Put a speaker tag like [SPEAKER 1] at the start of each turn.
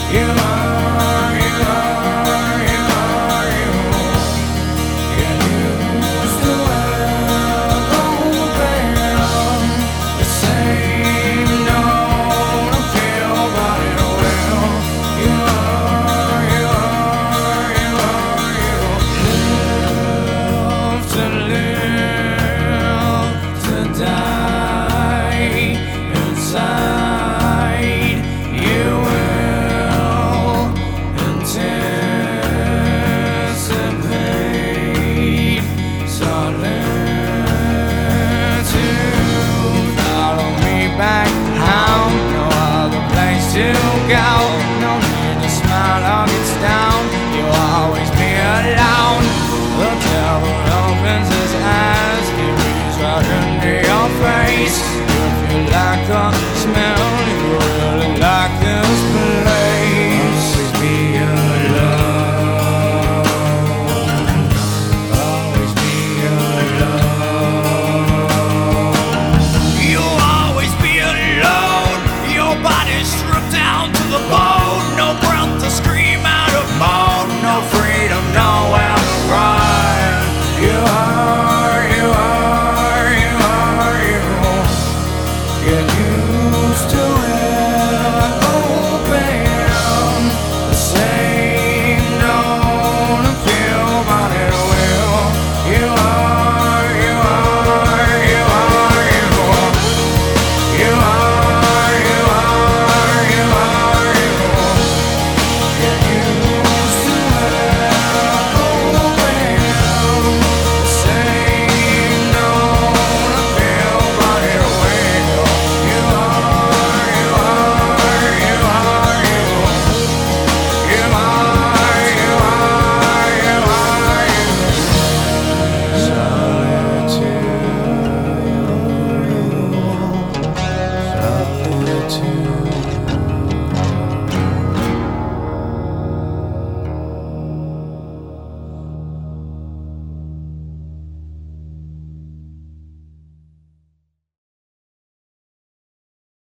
[SPEAKER 1] You are, you are, you are, you. Can you still echo back the same note I feel, but it will. You are, you are, you are, you. Live to live, to die inside. You will anticipate solitude. Follow me back home, no other place to go. No need to smile or get down.